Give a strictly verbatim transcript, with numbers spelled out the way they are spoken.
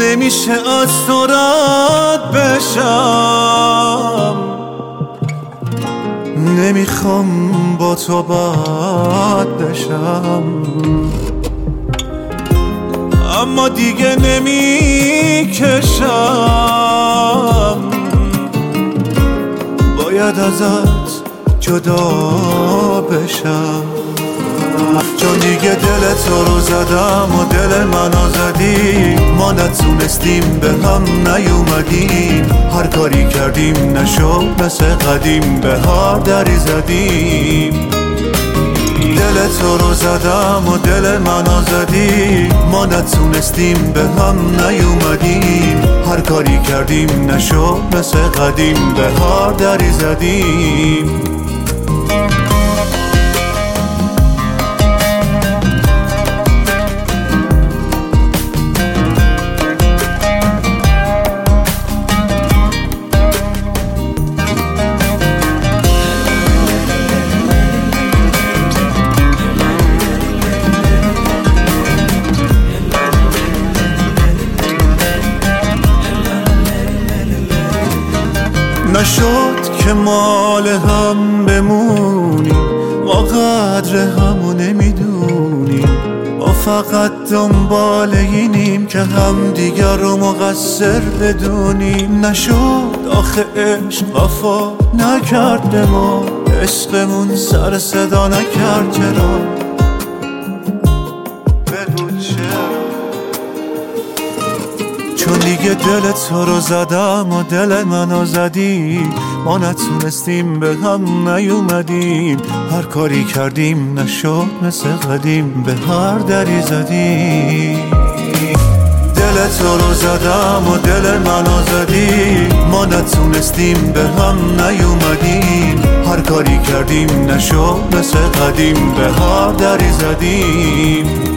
نمیشه از تو رد بشم، نمیخوام با تو بد بشم، اما دیگه نمیکشم، باید ازت جدا بشم. چون دیگه دل تو رو زدم و دل منو زدی، ما نتونستیم به هم نیومدیم، هر کاری کردیم نشد مثل قدیم، به هر دری زدیم. دل تو رو زدم و دل منو زدی، ما نتونستیم به هم نیومدیم، هر کاری کردیم نشد مثل قدیم، به هر دری زدیم. نشد که مال هم بمونیم، ما قدر همو نمیدونیم، ما فقط دنبال اینیم که هم دیگر رو مقصر بدونیم. نشد آخه عشق وفا نکرد به ما، عشقمون سر صدا نکرد، چرا؟ بگو چرا؟ چون دیگه دل تو رو زدم و دل منو زدی، ما نتونستیم به هم نیومدیم، هر کاری کردیم نشد مثل قدیم، به هر دری زدیم. دل تو رو زدم و دل منو زدی، ما نتونستیم به هم نیومدیم، هر کاری کردیم نشد مثل قدیم، به هر دری زدیم.